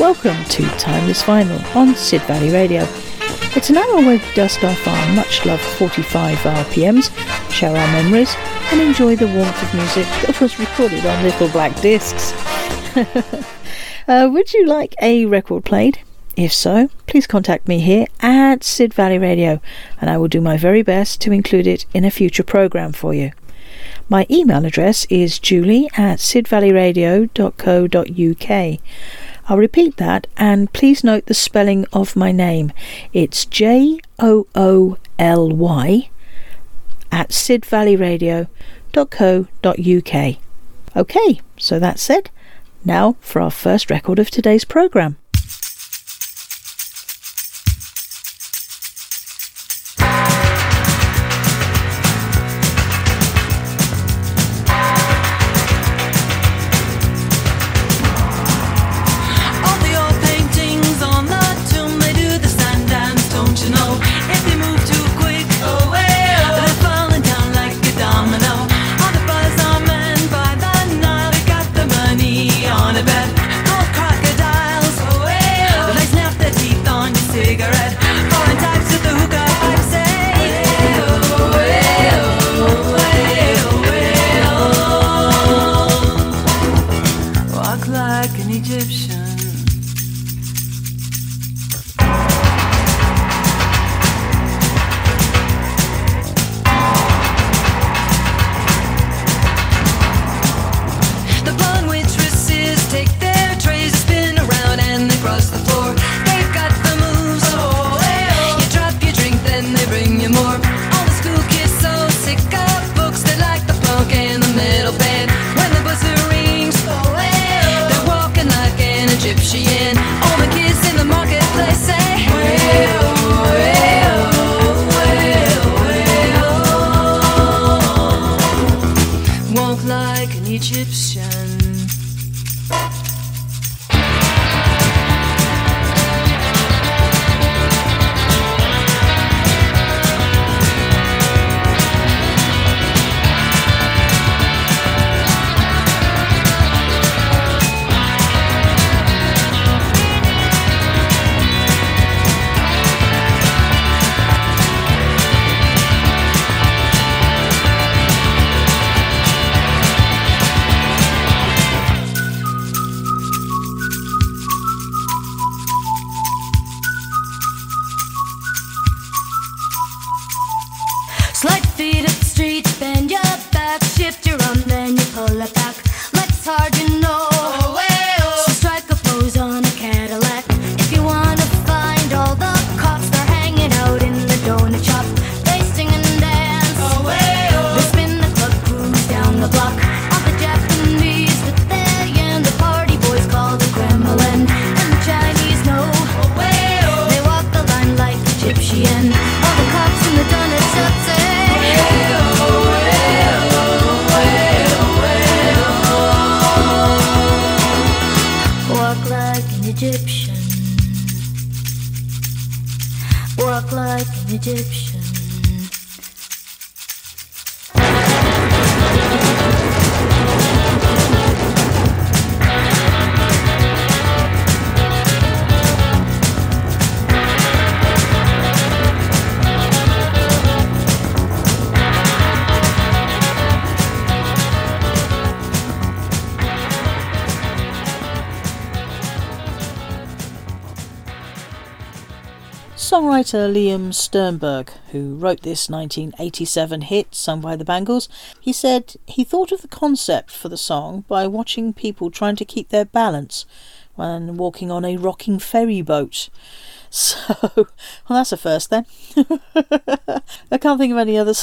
Welcome to Timeless Vinyl on Sid Valley Radio. It's an hour where we dust off our much-loved 45 RPMs, share our memories, and enjoy the warmth of music that was recorded on little black discs. Would you like a record played? If so, please contact me here at Sid Valley Radio, and I will do my very best to include it in a future programme for you. My email address is julie@sidvalleyradio.co.uk. I'll repeat that, and please note the spelling of my name. It's JOOLY @sidvalleyradio.co.uk. Okay, so that's said. Now for our first record of today's programme. Songwriter Liam Sternberg, who wrote this 1987 hit sung by the Bangles, he said he thought of the concept for the song by watching people trying to keep their balance when walking on a rocking ferry boat. So, well, that's a first then. I can't think of any other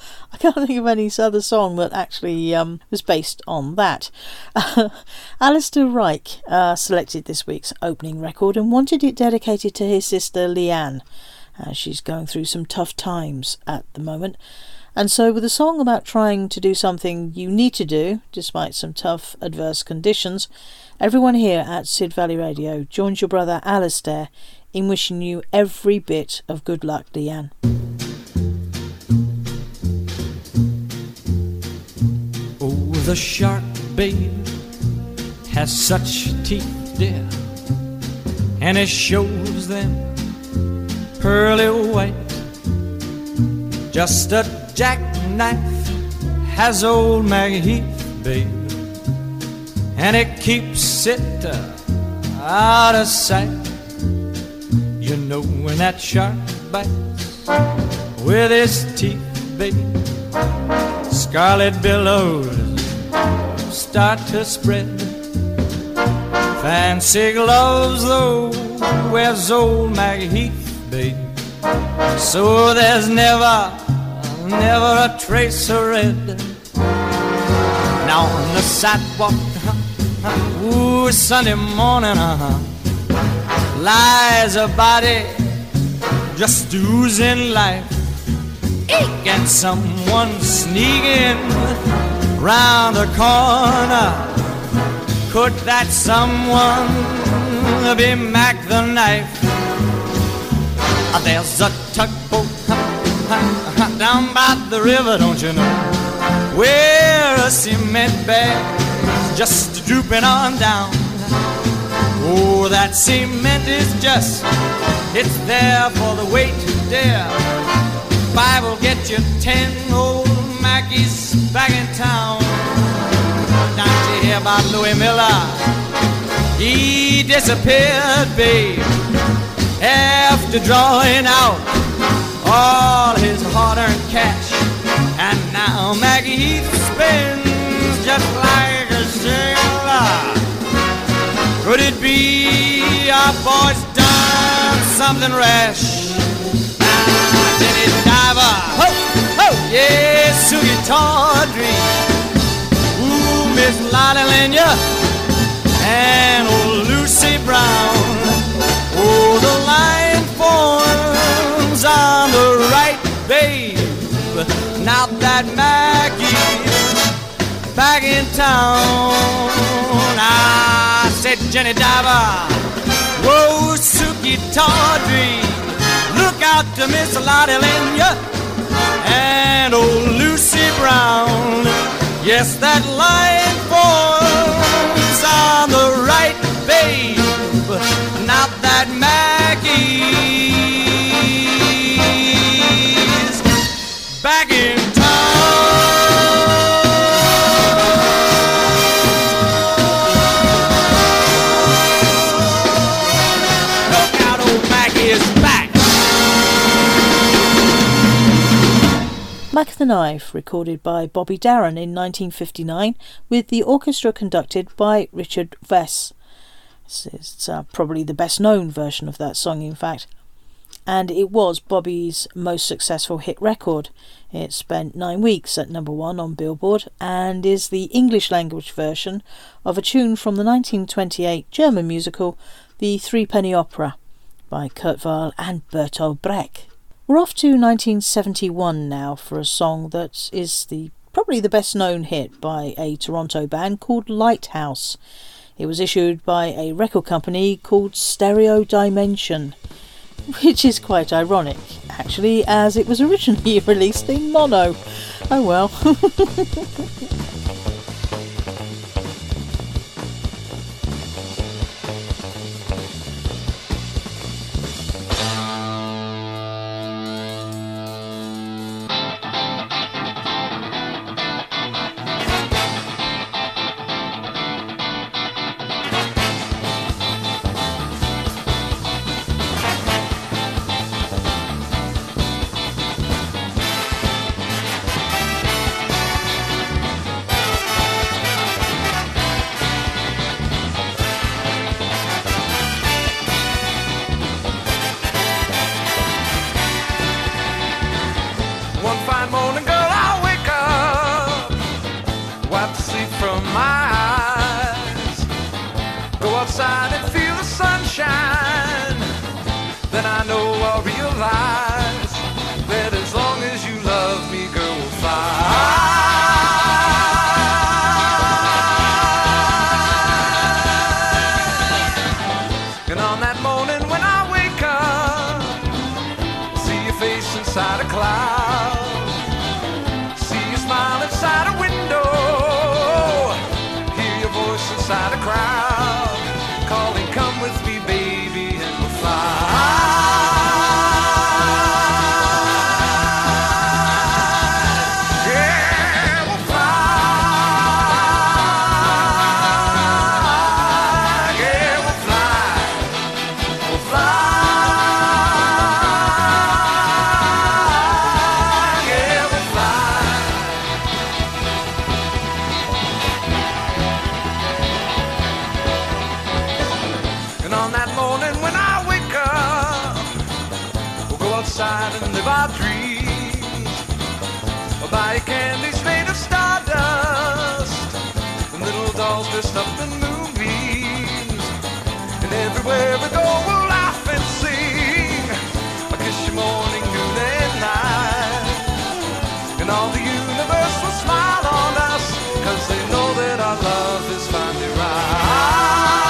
song that actually was based on that. Alistair Reich selected this week's opening record and wanted it dedicated to his sister Leanne, as she's going through some tough times at the moment. And so with a song about trying to do something you need to do, despite some tough adverse conditions, everyone here at Sid Valley Radio joins your brother Alistair in wishing you every bit of good luck, Leanne. The shark, babe, has such teeth, dear. and it shows them pearly white. Just a jackknife has old Maggie Heath, babe, and it keeps it out of sight. You know when that shark bites with his teeth, babe, scarlet billows start to spread. Fancy gloves, though, wears old Maggie Heath, babe, so there's never a trace of red. Now on the sidewalk, ooh, Sunday morning, lies a body just oozing life. Eek! And someone sneaking round the corner. Could that someone be Mac the Knife? There's a tugboat down by the river, don't you know, where a cement bag's just drooping on down. Oh, that cement is just, it's there for the weight to dare. 5 will get you 10 old Mackies back in town. Don't you hear about Louis Miller? He disappeared, babe, after drawing out all his hard-earned cash. And now Maggie Heath spins just like a sailor. Could it be our boy's done something rash? Now Jenny Diver, ho, ho, yeah, Sugie Tawdry, ooh, Miss Lottie Lenya, and old Lucy Brown. Oh, the line forms on the right, babe. Now that Maggie's back in town. I said, Jenny Diver, whoa, Sugie Tawdry, look out to Miss Lottie Lenya and old Lucy Brown. Yes, that line forms on the right, babe. Now that Maggie's back in town. Look out, old Maggie is back. Mac the Knife, recorded by Bobby Darin in 1959, with the orchestra conducted by Richard Vess. It's probably the best known version of that song, in fact, and it was Bobby's most successful hit record. It spent 9 weeks at number 1 on Billboard and is the English language version of a tune from the 1928 German musical The Threepenny Opera by Kurt Weill and Bertolt Brecht. We're off to 1971 now for a song that is probably the best known hit by a Toronto band called Lighthouse. It was issued by a record company called Stereo Dimension, which is quite ironic, actually, as it was originally released in mono. Oh well. Inside a crowd, calling, come with me, baby. And on that morning when I wake up, we'll go outside and live our dreams. We'll buy candies made of stardust and little dolls dressed up in moonbeams. And everywhere we go we'll laugh and sing. I'll kiss you morning, noon and night. And all the universe will smile on us, 'cause they know that our love is finally right.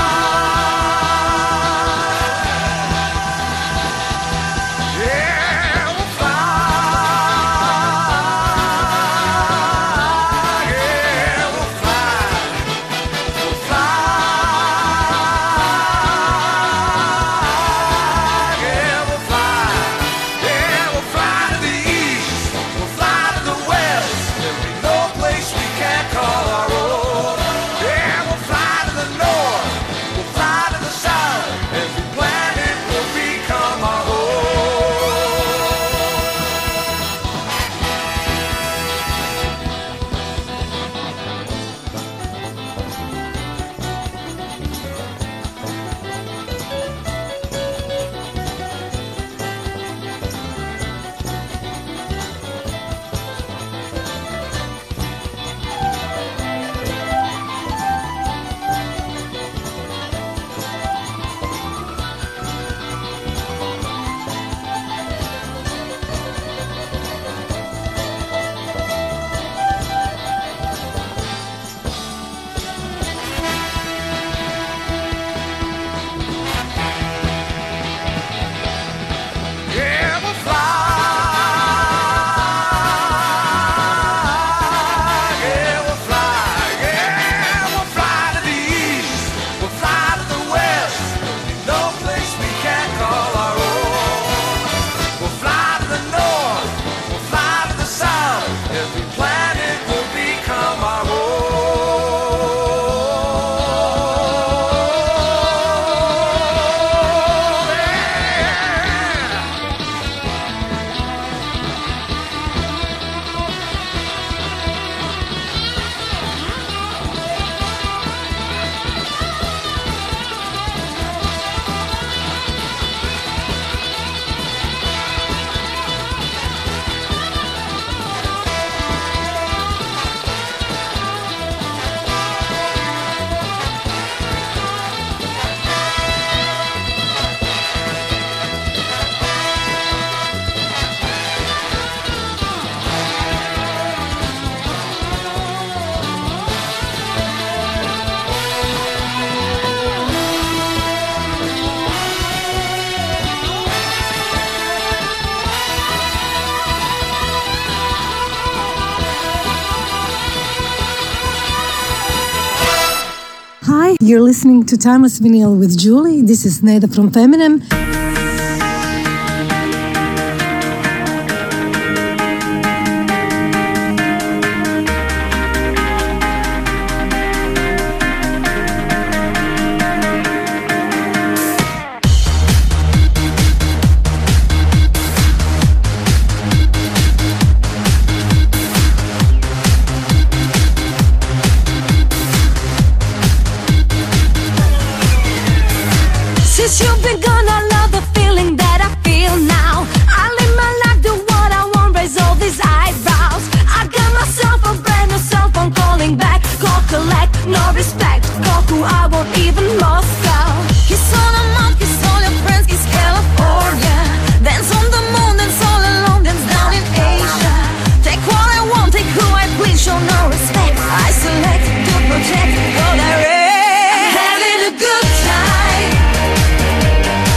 Hi, you're listening to Timeless Vinyl with Julie. This is Neda from Feminem. Since you've been gone, I love the feeling that I feel now. I live my life, do what I want, raise all these eyebrows. I got myself a brand new cell phone calling back. Call, collect, no respect. Call who I won't even Moscow. Kiss all the mom, kiss all your friends, kiss California. Dance on the moon, dance all alone, dance down in Asia. Take what I want, take who I please, show no respect. I select to protect what I read. Having a good time.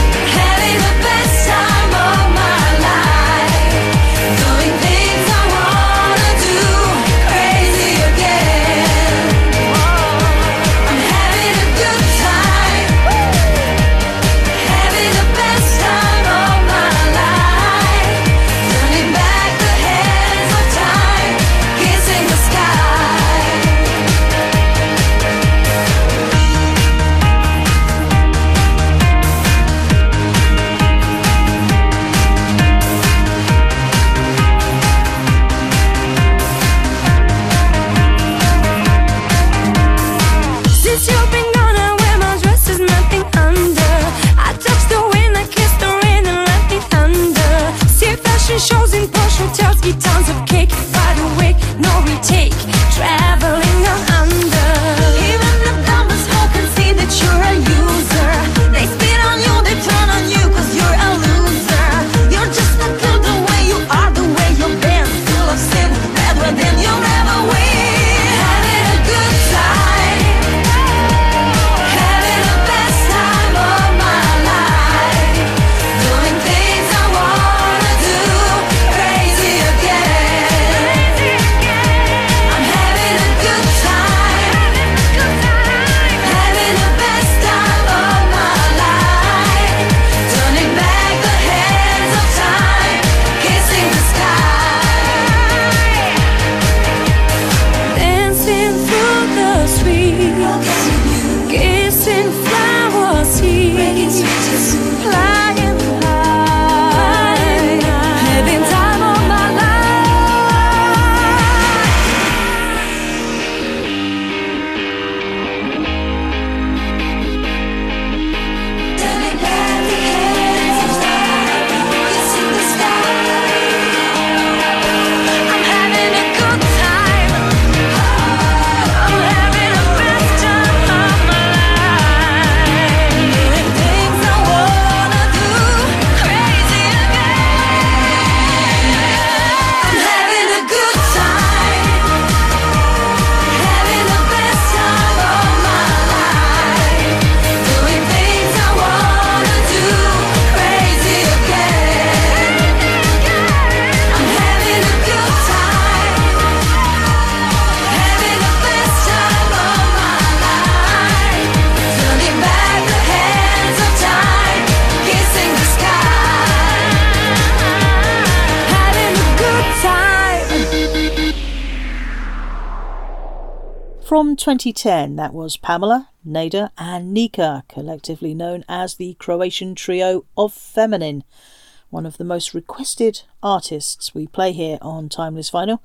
from 2010, that was Pamela, Neda and Nika, collectively known as the Croatian trio of Feminine, one of the most requested artists we play here on Timeless Vinyl.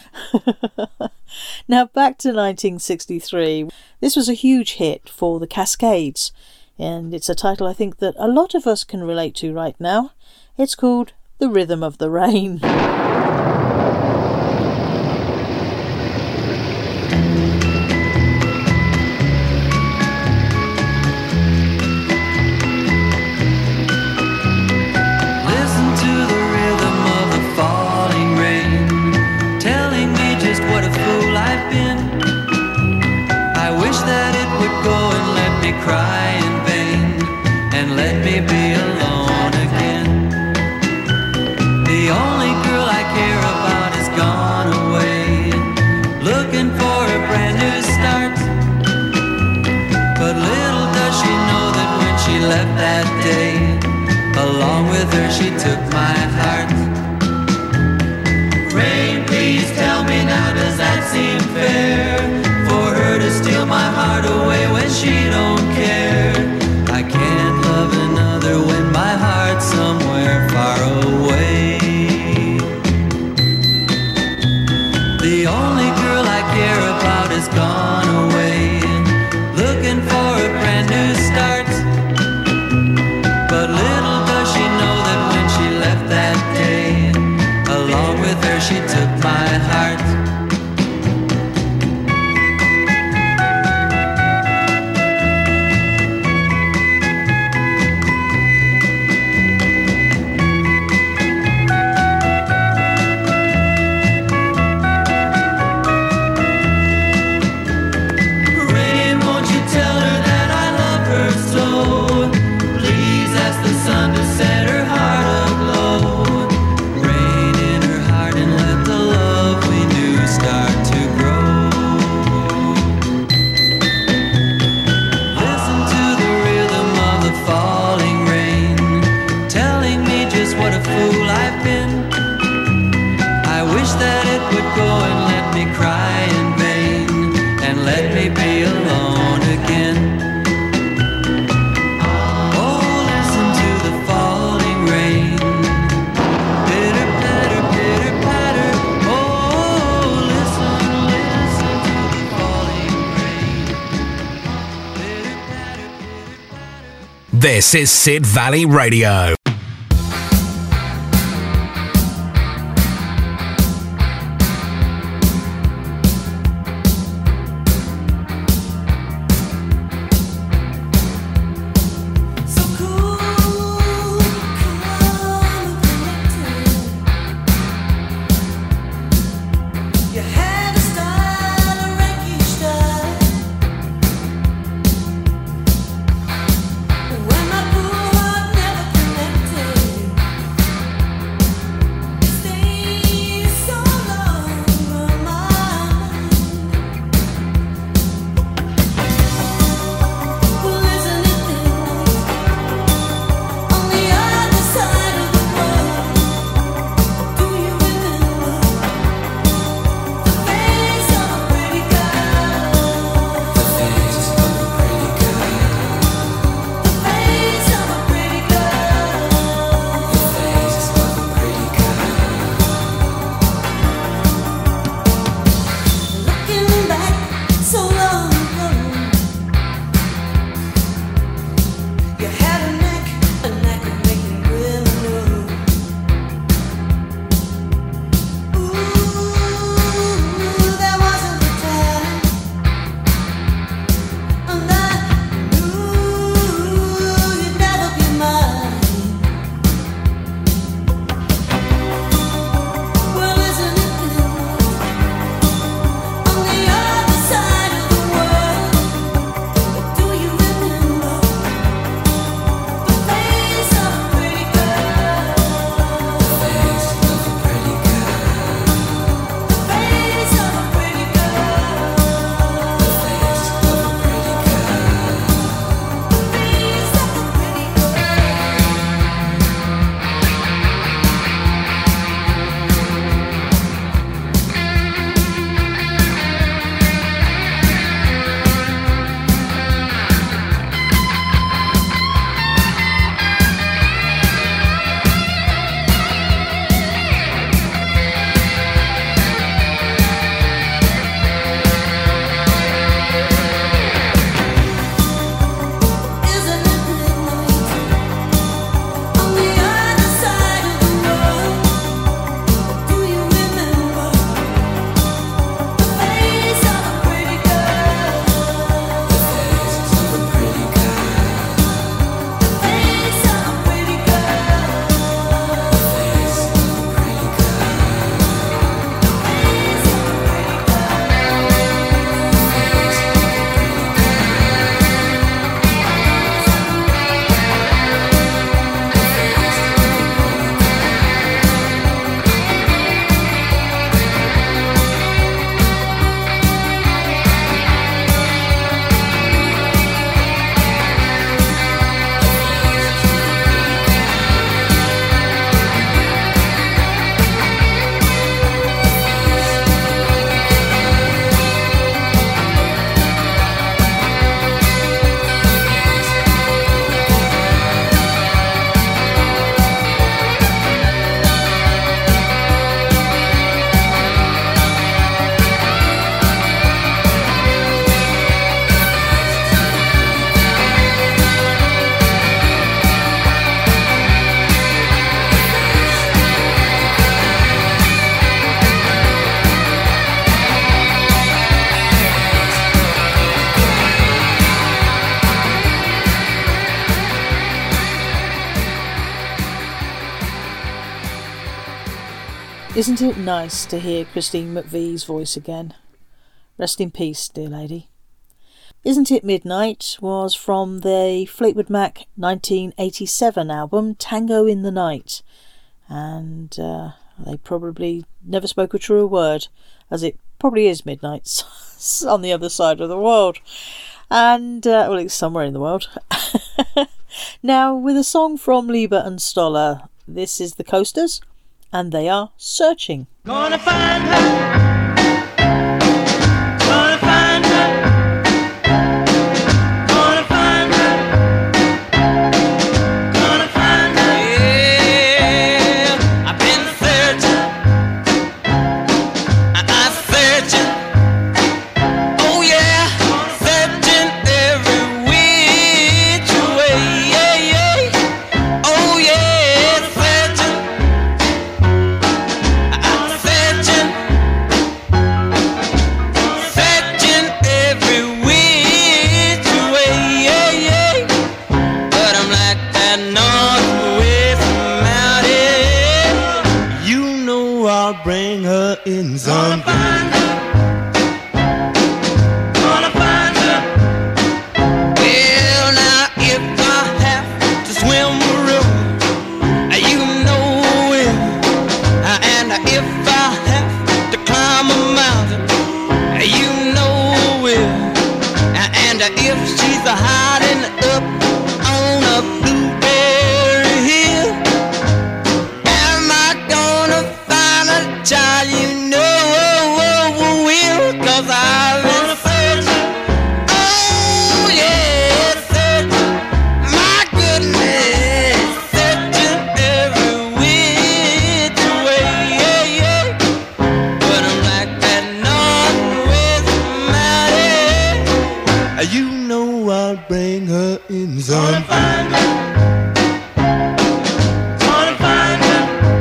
Now back to 1963. This was a huge hit for the Cascades, and it's a title I think that a lot of us can relate to right now. It's called The Rhythm of the Rain. Cry in vain and let me be alone again. The only girl I care about is gone away, looking for a brand new start. But little does she know that when she left that day, along with her she took my heart. Rain, please tell me now, does that seem fair? For her to steal my heart away when she don't care. I can't love another when my heart's somewhere far away. The only girl I care about is gone away, looking for a brand new start. But little does she know that when she left that day, along with her she took my heart. This is Sid Valley Radio. When my poor heart never connected. Isn't it nice to hear Christine McVie's voice again? Rest in peace, dear lady. Isn't It Midnight was from the Fleetwood Mac 1987 album Tango in the Night, and they probably never spoke a truer word, as it probably is midnight on the other side of the world, and well, it's somewhere in the world. Now, with a song from Lieber and Stoller, this is the Coasters, and they are Searching. Gonna find her. Gonna find her. Gonna find her. Gonna find her. Yeah, I've been searching. I'm searching. Oh yeah, searching every which way. Yeah, yeah. Oh yeah, searching. I'm searching. Searching every which way. Yeah, yeah. But I'm like that northwest mountain. You know I'll bring her in someday. Gonna find her. Well, now if I have to swim a river, you know it. And if I have to climb a mountain, you know it. And if she's hiding up on a blueberry hill, am I gonna find a child? You know will, 'cause I've been searching. Oh yeah, searching. My goodness, searching every which way. Yeah, yeah. But I'm like that northwest mountain. You know I'll bring her in someday. Gonna find her.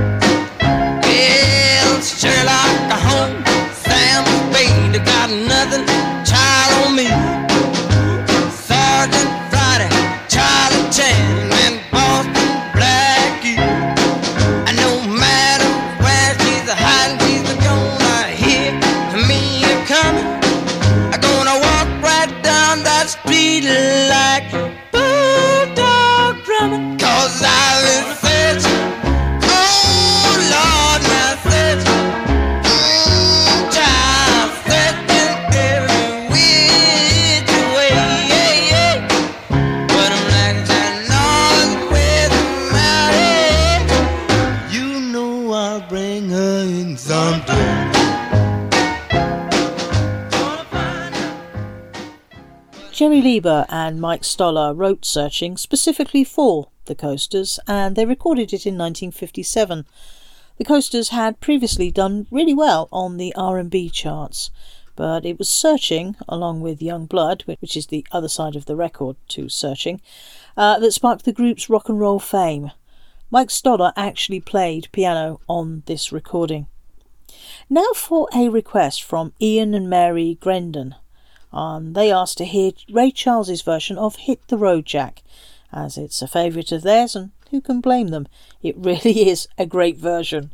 Well, Sherlock Holmes, Sam Spade, got nothing, child on me. Sergeant Friday, Charlie Chan, and Boston Blackie. And no matter where she's hiding, she's gonna hear me coming. I'm gonna walk right down that street like bulldog drumming. 'Cause I've been searching. Oh Lord, my searching. Child, searching every which way. Yeah, yeah. But I'm like that northwest mountain. You know I'll bring her in someday. Gonna find her. Jerry Lieber and Mike Stoller wrote Searching specifically for the Coasters, and they recorded it in 1957. The Coasters had previously done really well on the R&B charts, but it was Searching, along with Young Blood, which is the other side of the record to Searching, that sparked the group's rock and roll fame. Mike Stoller actually played piano on this recording. Now for a request from Ian and Mary Grendon. They asked to hear Ray Charles's version of Hit the Road Jack, as it's a favourite of theirs, and who can blame them? It really is a great version.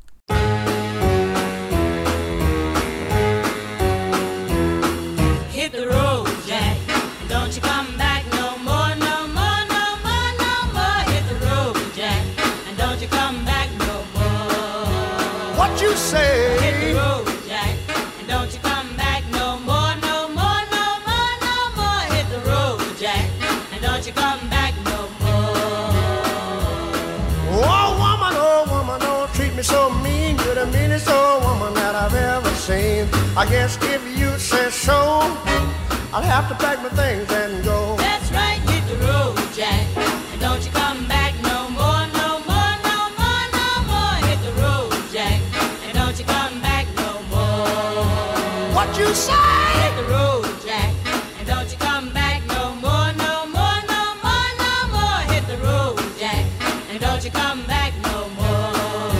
Hit the road, Jack. Don't you come back no more, no more, no more, no more. Hit the road, Jack. And don't you come back no more. What you say? Hit the road, Jack. And don't you come back no more, no more, no more, no more. Hit the road, Jack. And don't you come back no more. Oh woman, don't treat me so mean. You're the meanest old woman that I've ever seen. I guess if you say so, I'll have to pack my things and go. That's right, hit the road, Jack. And don't you come back no more, no more, no more, no more. Hit the road, Jack. And don't you come back no more. What you say? Hit the road, Jack. And don't you come back no more, no more, no more, no more. Hit the road, Jack. And don't you come back no more.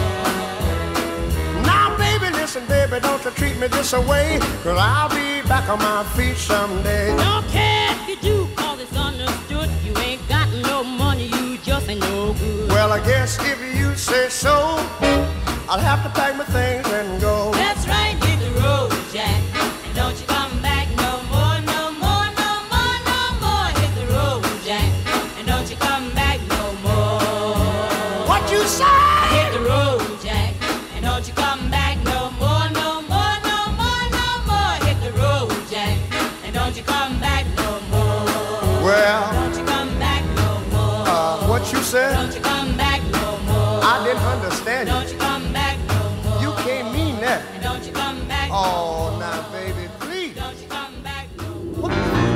Now baby, listen baby, don't you treat me this away, 'cause I'll be back on my feet someday. Don't care if you do, 'cause it's understood. You ain't got no money, you just ain't no good. Well, I guess if you say so, I'll have to pack my things and go. That's right, hit the road, Jack. And don't you come back no more, no more, no more, no more. Hit the road, Jack. And don't you come back no more. What you say? Hit the road, Jack. And don't you come back no more, no more, no more, no more. Hit the road, Jack. And don't you come back no more. Well, don't you come back no more. What you said? Don't you come back no more. I didn't understand you. Don't you come back no more. You can't mean that. And don't you come back no Oh, now, baby, please. Don't you come back no more.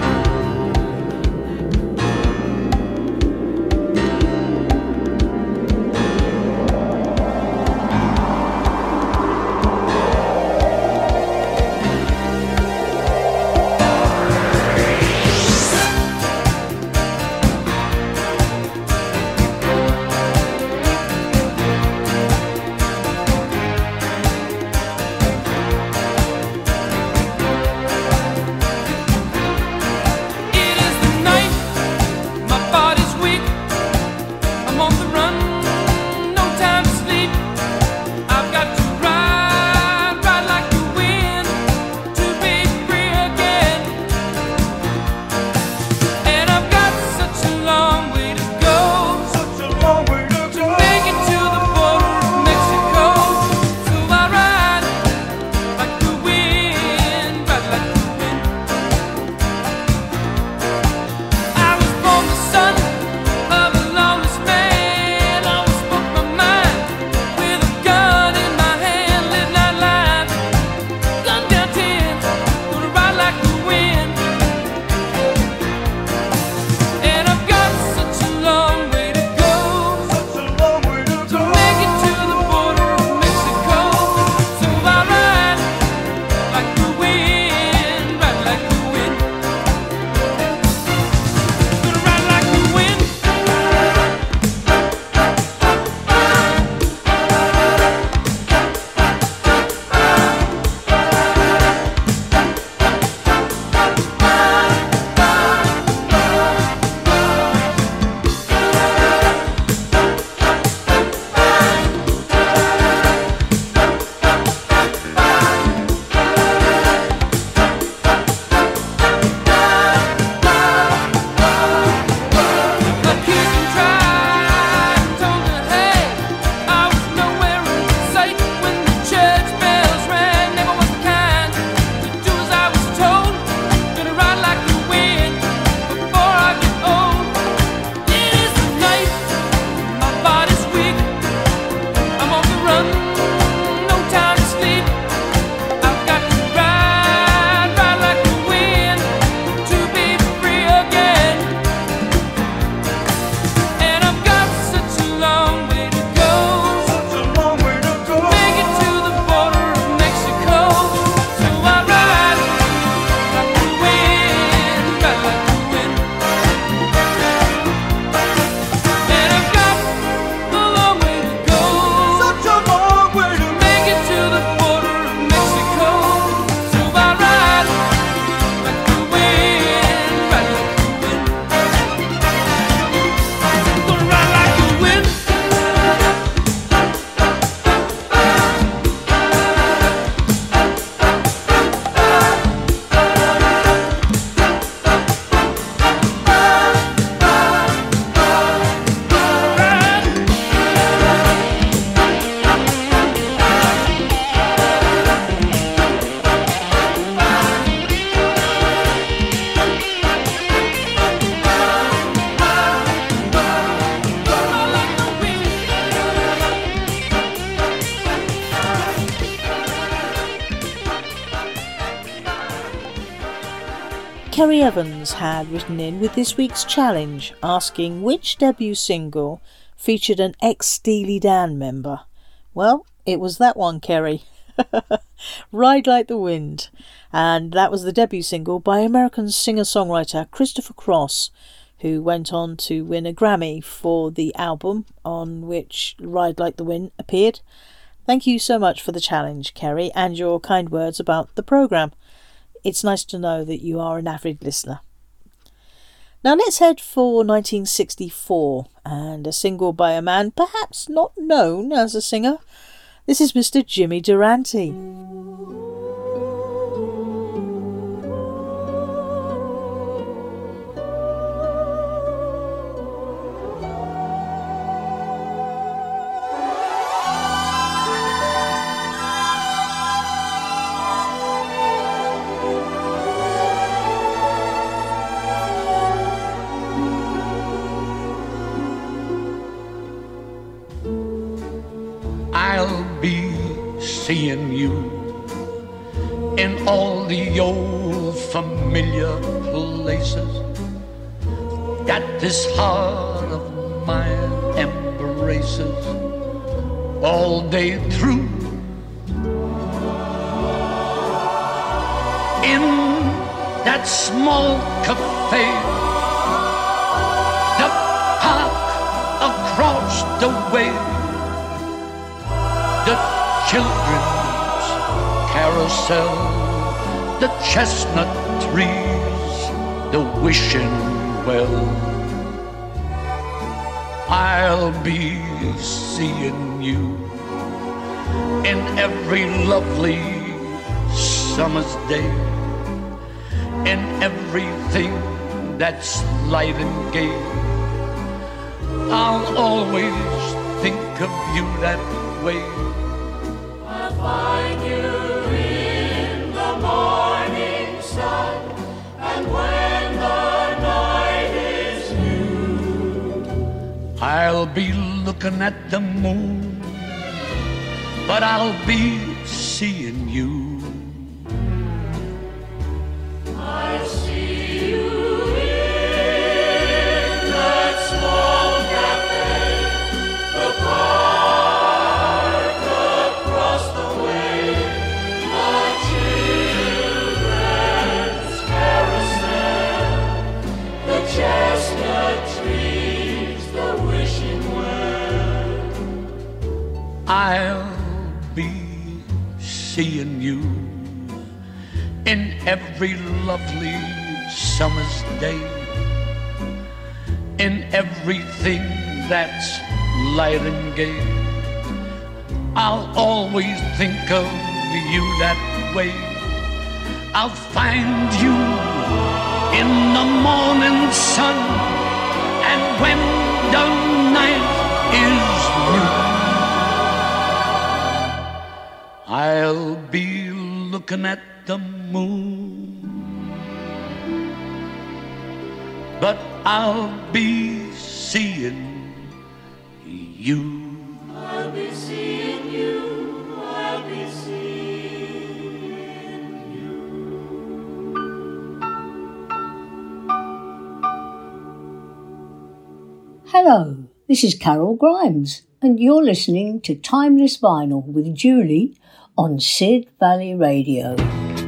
Kerry Evans had written in with this week's challenge, asking which debut single featured an ex-Steely Dan member. Well, it was that one, Kerry. Ride Like the Wind. And that was the debut single by American singer-songwriter Christopher Cross, who went on to win a Grammy for the album on which Ride Like the Wind appeared. Thank you so much for the challenge, Kerry, and your kind words about the programme. It's nice to know that you are an avid listener. Now let's head for 1964 and a single by a man perhaps not known as a singer. This is Mr. Jimmy Durante. I'll be seeing you in all the old familiar places that this heart of mine embraces all day through. In that small cafe, the park across the way, the children's carousel, the chestnut trees, the wishing well. I'll be seeing you in every lovely summer's day, in everything that's light and gay. I'll always think of you that way. I'll find you in the morning sun, and when the night is new, I'll be looking at the moon, but I'll be seeing you. I see you in that small cafe, the park across the way, the children's carousel, the chestnut trees, the wishing well. I'll be seeing you in every lovely summer's day, in everything that's light and gay. I'll always think of you that way. I'll find you in the morning sun, and when the night is new, I'll be looking at the moon, but I'll be seeing you. I'll be seeing you, I'll be seeing you. Hello, this is Carol Grimes, and you're listening to Timeless Vinyl with Julie on Sid Valley Radio.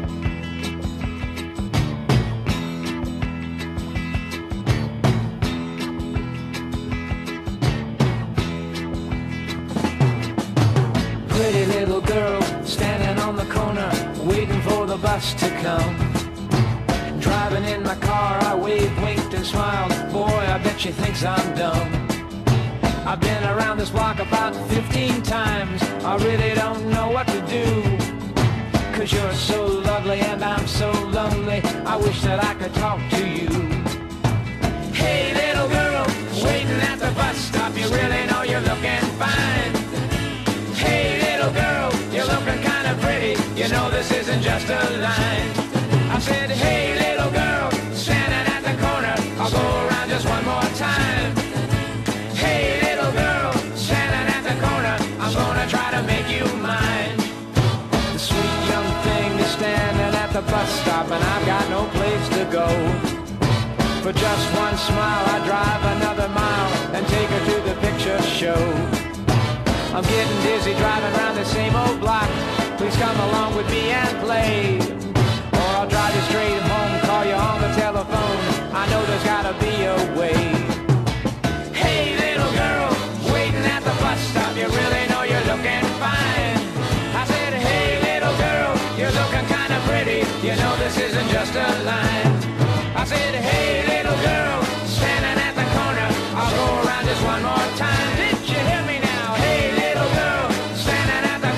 Pretty little girl standing on the corner waiting for the bus to come. Driving in my car, I waved, winked and smiled. Boy, I bet she thinks I'm dumb. I've been around this block about 15 times. I really don't know what to do. 'Cause you're so lovely and I'm so lonely. I wish that I could talk to you. Hey little girl, waiting at the bus stop. You really know you're looking fine. Hey little girl, you're looking kind of pretty. You know this isn't just a line. I said, hey little girl, standing at the corner. I'll go around just one more time. Hey little girl, standing at the corner. I'm gonna try to make you mine. The sweet young thing is standing at the bus stop, and I've got no place to go. For just one smile, I drive another mile and take her to the picture show. I'm getting dizzy driving around the same old block. Please come along with me and play. Or I'll drive you straight home, call you on the telephone. I know there's gotta be a way. Hey little girl, waiting at the bus stop. You really know you're looking fine. I said, hey little girl, you're looking kind of pretty. You know this isn't just a line. I said, hey little girl, standing at the corner. I'll go around just one more time. Did you hear me now? Hey little girl, standing at the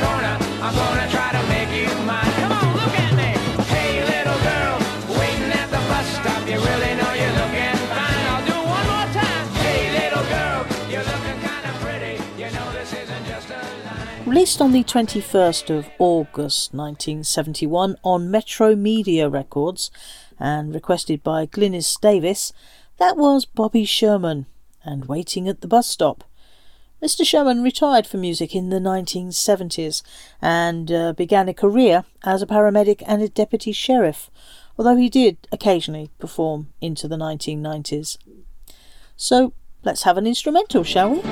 You know this isn't just a line. Released on the 21st of August 1971 on Metro Media Records and requested by Glynis Davis, that was Bobby Sherman and Waiting at the Bus Stop. Mr. Sherman retired from music in the 1970s and began a career as a paramedic and a deputy sheriff, although he did occasionally perform into the 1990s. So let's have an instrumental, shall we?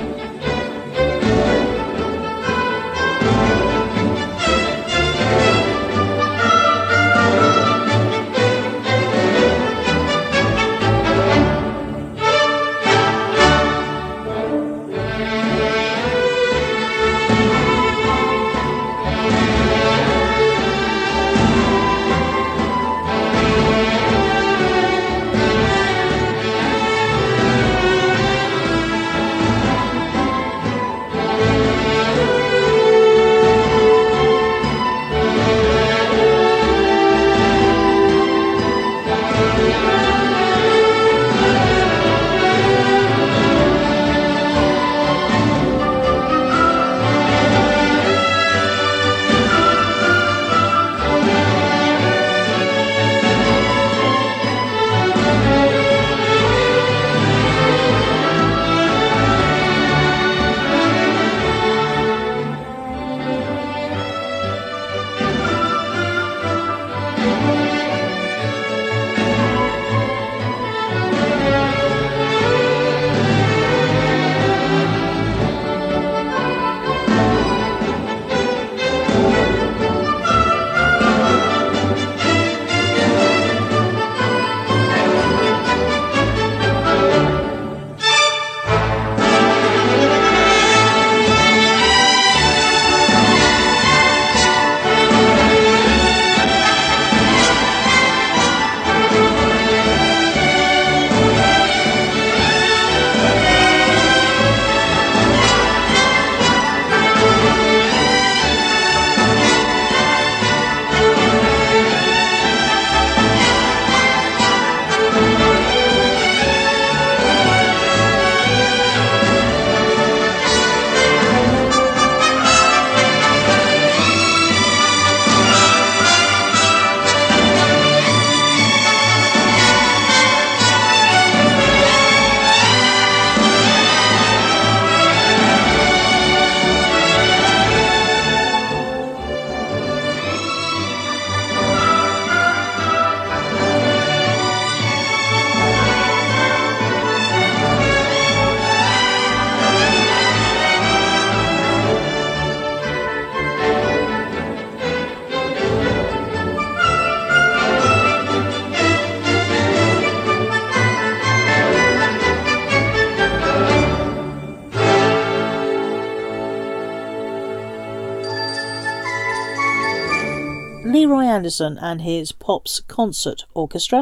Leroy Anderson and his Pops Concert Orchestra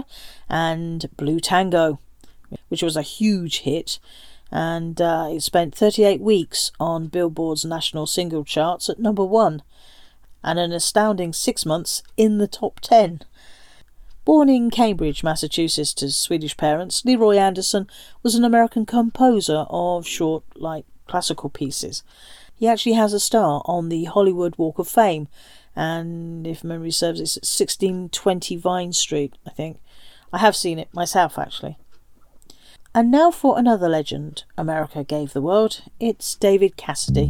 and Blue Tango, which was a huge hit, and it spent 38 weeks on Billboard's national single charts at number 1 and an astounding 6 months in the top 10. Born in Cambridge, Massachusetts to Swedish parents, Leroy Anderson was an American composer of short, light classical pieces. He actually has a star on the Hollywood Walk of Fame, and if memory serves, it's at 1620 Vine Street, I think. I have seen it myself, actually. And now for another legend America gave the world. It's David Cassidy.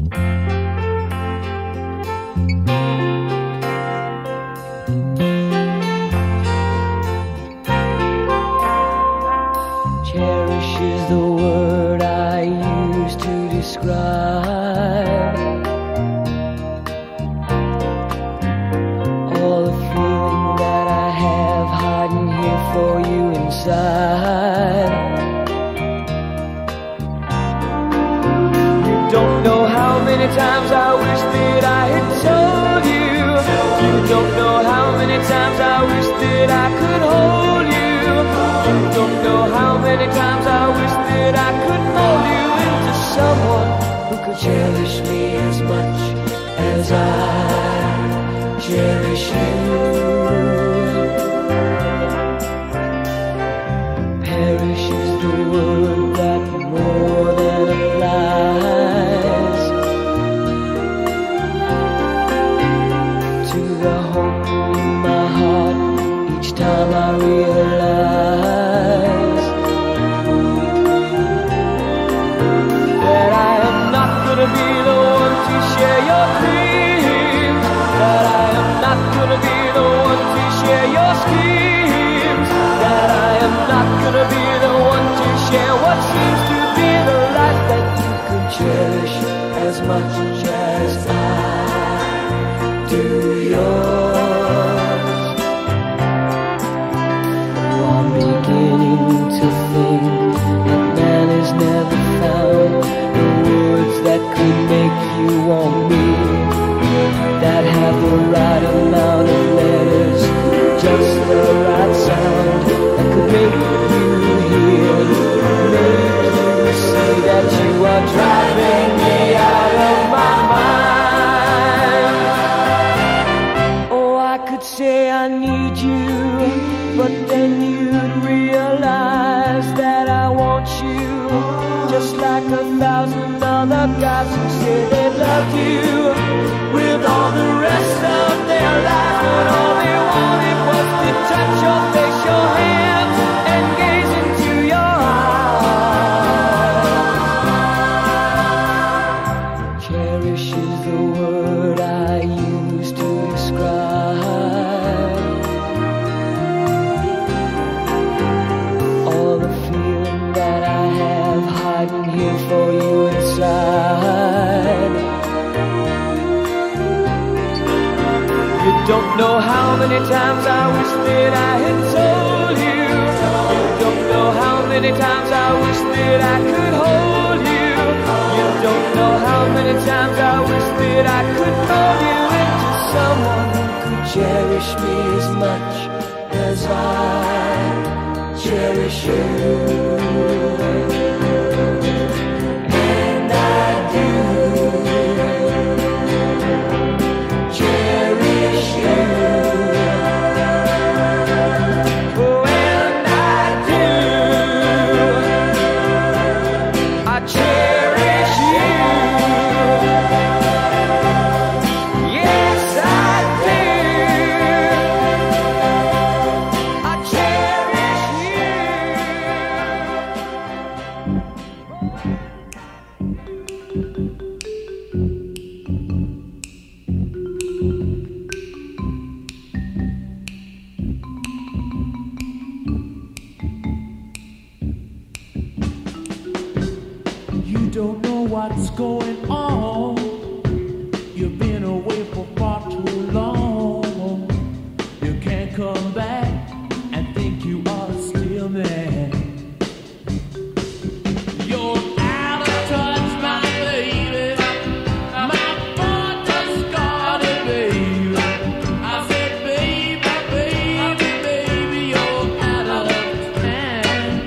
Cherish is the word I use to describe all the feeling that I have hiding here for you inside. You don't know how many times I wish that I had told you. You don't know how many times I wish that I could hold you. You don't know how many times I wish that I could mold you into someone who could cherish me as much as I cherish you. Perish is the word that more than applies much as I do yours. Oh, I'm beginning to think that man has never found the words that could make you want me, that have the right amount of letters, just the right sound that could make you hear, make you say that you are driving me out of my mind. Oh, I could say I need you, but then you'd realize that I want you, just like 1,000 other guys who say they love you with all the rest of their life, but all they wanted was to touch your face, your hands, and gaze into your eyes. Cherish is the word I use to describe all the feeling that I have hiding here for you inside. You don't know how many times I wish that I had told you. You don't know how many times I wish that I could hold you. You don't know how many times I wish that I could mold you into someone who could cherish me as much as I cherish you. And I do cherish you. Oh, and I do. I cherish you. Yes, I do. I cherish You don't know what's going on. You've been away for far too long. You can't come back and think you are still there. You're out of touch, my baby. My thoughts are scarred, baby. I said, baby, baby, baby, you're out of time.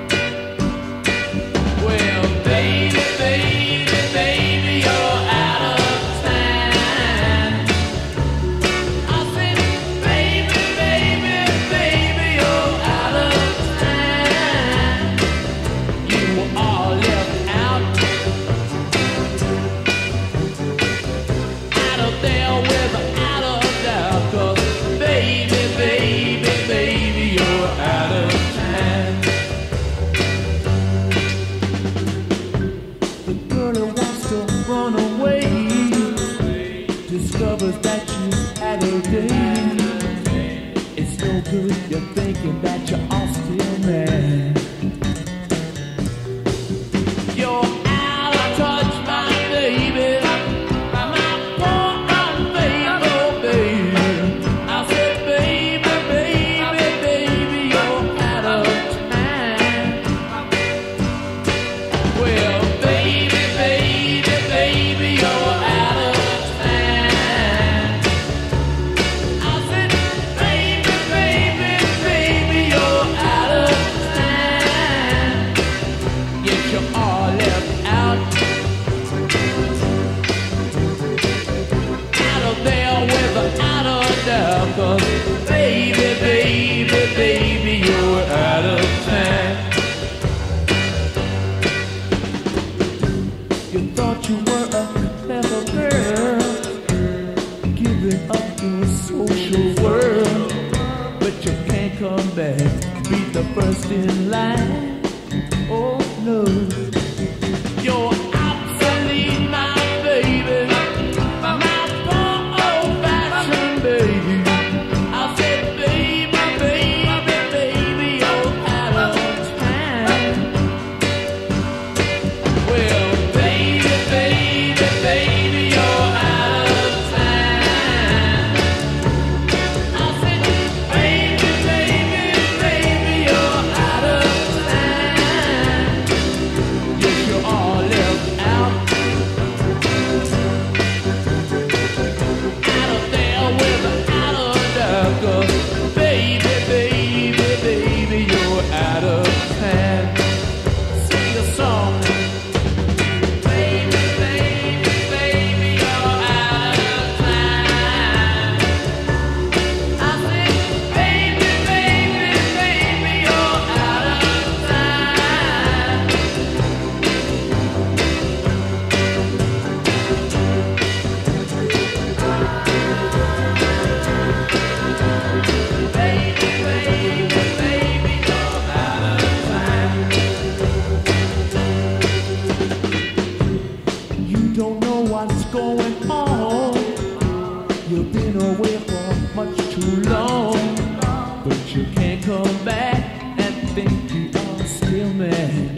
Well, baby, baby, baby, you're out of time. I said, baby, baby, baby, you're out of time. You are left out of there without a doubt. 'Cause baby, baby, baby, you're out of time. The girl who wants to run away discovers that you had a day. It's no good, you're thinking that you are still mad. You're out of touch, my baby. My poor unfaithful baby. I said, baby, baby, baby, you're out of time. Well, baby, baby, baby, you're out of time. I said, baby, baby, baby, you're out of time. Yes, you are left out of there without a doubt. 'Cause baby, baby, baby, you're out of time. You thought you were a clever girl, giving up your social world, but you can't come back, be the first in line. Oh no, you're obsolete, my baby, my poor old-fashioned baby. I said, baby, baby, baby, you're out of time. Well, baby, baby, baby, going on? You've been away for much too long, but you can't come back and think you are still mad.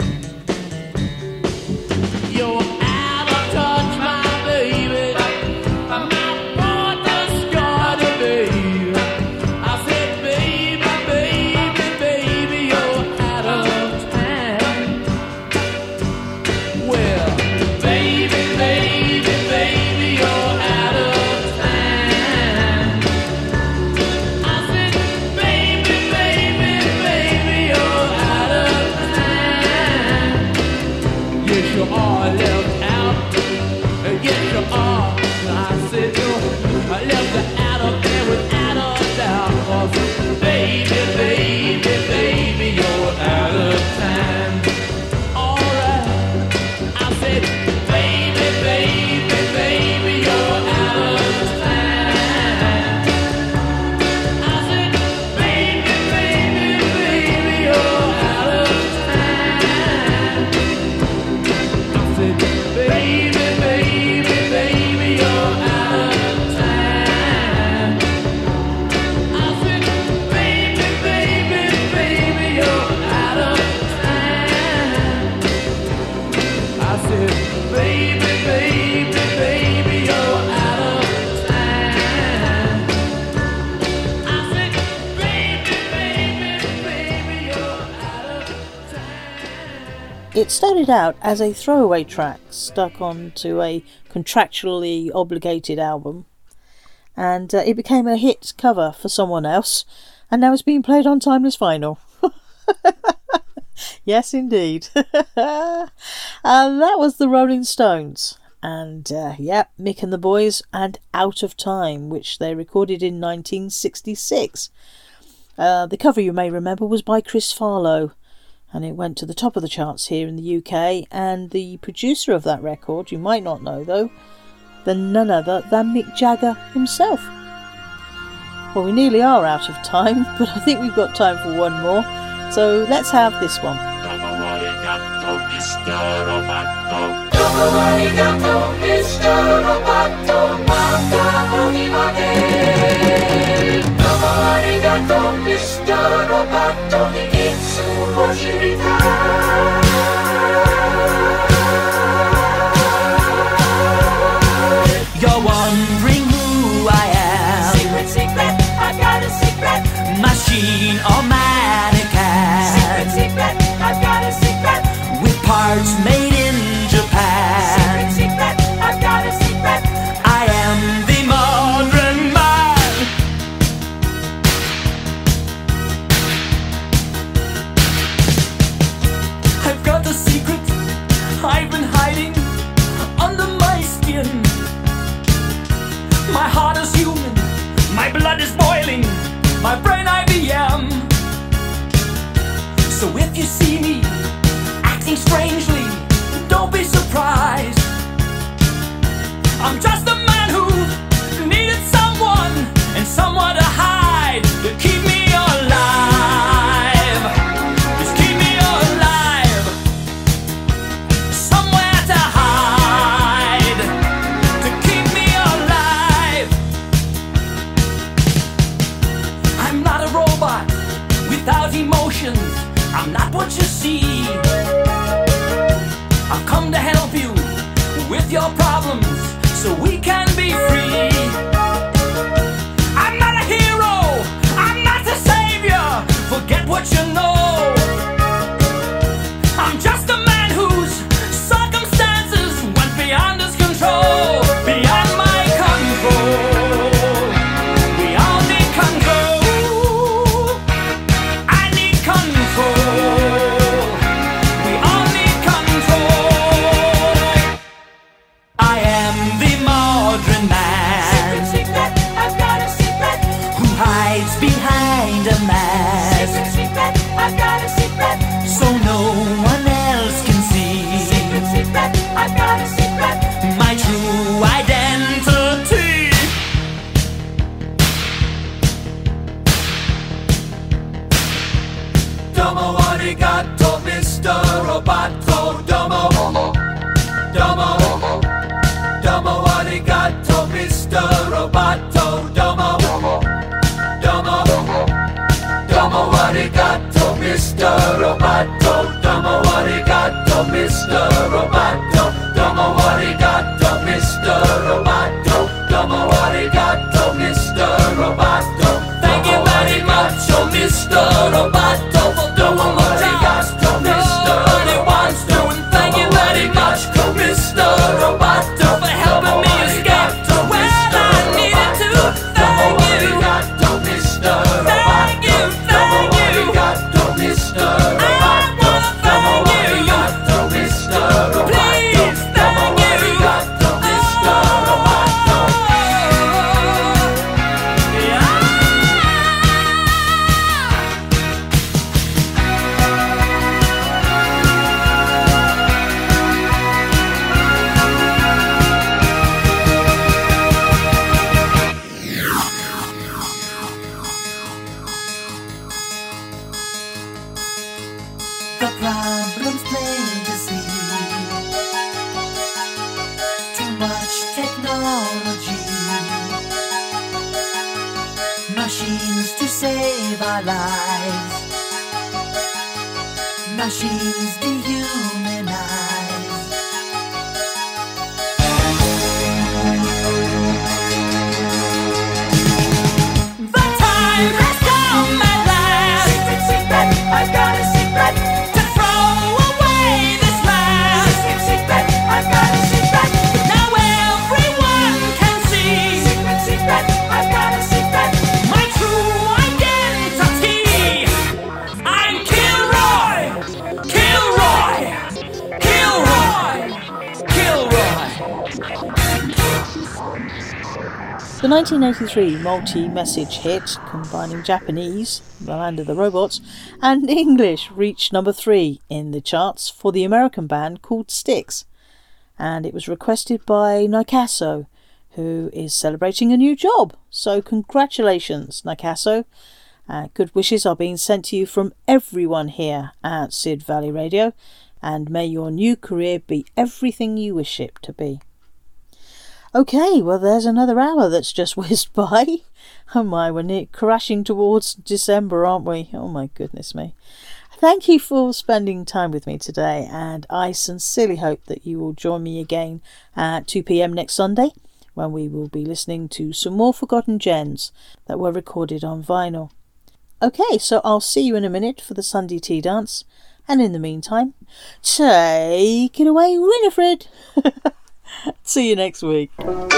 You're out of touch, my baby. My brother's got a baby. I said, baby, baby, baby, you're out of time. Well, baby, baby, baby, you're out of time. I said, baby, baby, baby, you're out of time. Yes, you are left out. Yes, you are. I said, I left her out of there without a doubt. 'Cause baby, baby, baby, you're out of time. Alright. I said, baby, baby, baby, you're out of time. I said, baby, baby, baby, you're out of time. I said, baby, baby, baby, you're out of time. I said, baby, baby, baby, you're out of time. I said, baby, baby, baby, you're out of time. I said, baby, baby, baby, you're out of time. It started out as a throwaway track stuck onto a contractually obligated album, and it became a hit cover for someone else, and now it's being played on Timeless Vinyl. Yes, indeed. That was the Rolling Stones, and Mick and the Boys and Out of Time, which they recorded in 1966. The cover, you may remember, was by Chris Farlowe, and it went to the top of the charts here in the UK, and the producer of that record, you might not know though, than none other than Mick Jagger himself. Well, we nearly are out of time, but I think we've got time for one more, so let's have this one. You're wondering who I am. Secret, secret, I've got a secret. Machine or mannequin. Secret, secret, I've got a secret. With parts made in Japan. Secret, secret, I've got a secret. I am the modern man. I've got a secret I've been hiding under my skin. My heart is human, my blood is boiling, my brain IBM. So if you see me acting strangely, don't be surprised. I'm just a man who needed someone and someone to hide, to keep me alive. Just keep me alive. Somewhere to hide, to keep me alive. I'm not a robot without emotions. I'm not what you see. I've come to help you with your problems so we can be free. I'm not a hero, I'm not the savior. Forget what you know. I'm just a man whose circumstances went beyond his control, beyond my control. We all need control. I need control. We all need control. I am the modern Roboto, domo arigato, Mr. Roboto, domo arigato, Mr. Roboto, domo arigato, Mr. Roboto. Thank you very much, oh Mr. Roboto, domo arigato, Mr. Roboto. Thank you very much, Mr. Roboto, for helping me escape to where I needed to. Thank you, Mr. Roboto. Thank you, Mr. Roboto. Thank you, Mr. Roboto. Please, thank you, Mr. Roboto. The problem's plain to see. Too much technology. Machines to save our lives. Machines dehumanize. The time has come at last. Secret, secret, I've got a secret. To throw away this last. Secret, secret, I've got a secret. Now everyone can see. Secret, secret, I've got a secret. My true identity. I'm Kilroy. Kilroy. Kilroy. Kilroy. The 1983 multi-message hit combining Japanese, The Land of the Robots, and English reached number 3 in the charts for the American band called Styx, and it was requested by Nikasso, who is celebrating a new job. So congratulations, Nikasso. Good wishes are being sent to you from everyone here at Sid Valley Radio, and may your new career be everything you wish it to be. Okay, well there's another hour that's just whizzed by. Oh my, we're crashing towards December, aren't we? Oh my goodness me. Thank you for spending time with me today, and I sincerely hope that you will join me again at 2 p.m. next Sunday, when we will be listening to some more forgotten gems that were recorded on vinyl. Okay, so I'll see you in a minute for the Sunday tea dance, and in the meantime, take it away, Winifred! See you next week.